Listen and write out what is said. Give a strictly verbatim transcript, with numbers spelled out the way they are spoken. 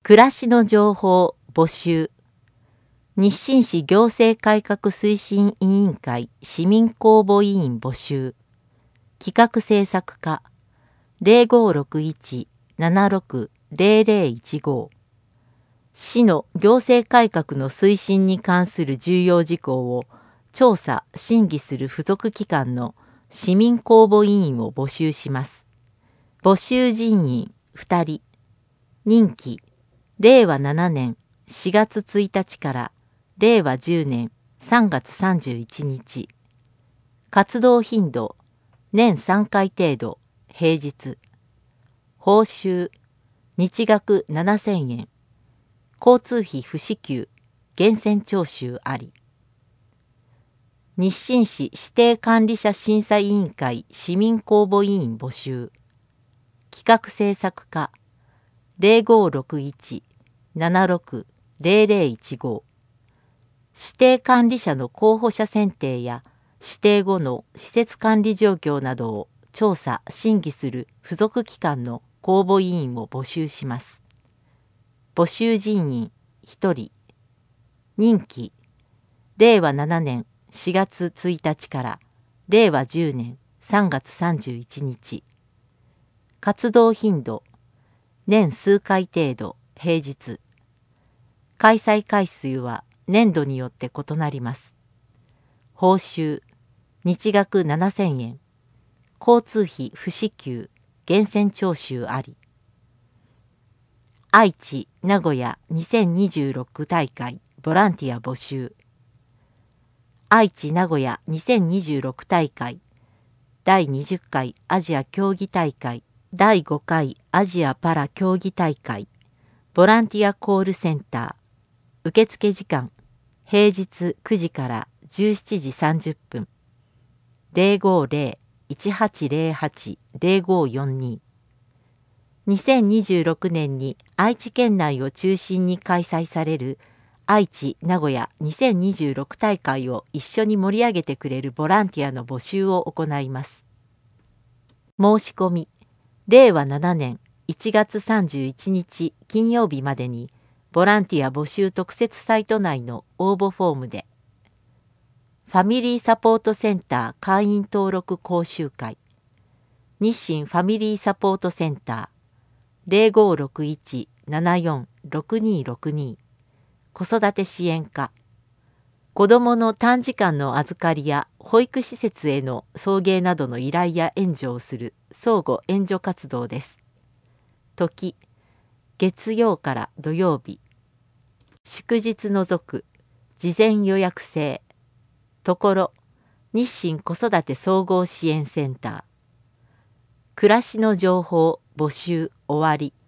暮らしの情報募集。日清市行政改革推進委員会市民公募委員募集。企画制作課 ゼロごろくいち ななろく ゼロゼロいちご。市の行政改革の推進に関する重要事項を調査・審議する付属機関の市民公募委員を募集します。募集人員ふたり。任期れいわななねんしがつついたちかられいわじゅうねんさんがつさんじゅういちにち。活動頻度年さんかい程度、平日。報酬日額ななせんえん。交通費不支給、源泉徴収あり。日清市指定管理者審査委員会市民公募委員募集。企画制作課 ゼロごろくいち ななろく ゼロゼロいちご。指定管理者の候補者選定や指定後の施設管理状況などを調査・審議する付属機関の公募委員を募集します。募集人員ひとり。任期れいわななねんしがつついたちかられいわじゅうねんさんがつさんじゅういちにち。活動頻度年数回程度、平日。開催回数は年度によって異なります。報酬日額ななせんえん。交通費不支給、源泉徴収あり。愛知・名古屋にせんにじゅうろく大会ボランティア募集。愛知・名古屋にせんにじゅうろく大会だいにじゅっかいアジア競技大会だいごかいアジアパラ競技大会ボランティアコールセンター。受付時間平日くじからじゅうしちじさんじゅっぷん。 ゼロごゼロ いちはちゼロはち ゼロごよんに。にせんにじゅうろくねんに愛知県内を中心に開催される愛知・名古屋にせんにじゅうろく大会を一緒に盛り上げてくれるボランティアの募集を行います。申し込みれいわななねんいちがつさんじゅういちにち金曜日までにボランティア募集特設サイト内の応募フォームで。ファミリーサポートセンター会員登録講習会。日清ファミリーサポートセンター ゼロごろくいち ななよん ろくにろくに。子育て支援課。子どもの短時間の預かりや保育施設への送迎などの依頼や援助をする相互援助活動です。時月曜から土曜日。祝日除く事前予約制。ところ日清子育て総合支援センター。暮らしの情報募集終わり。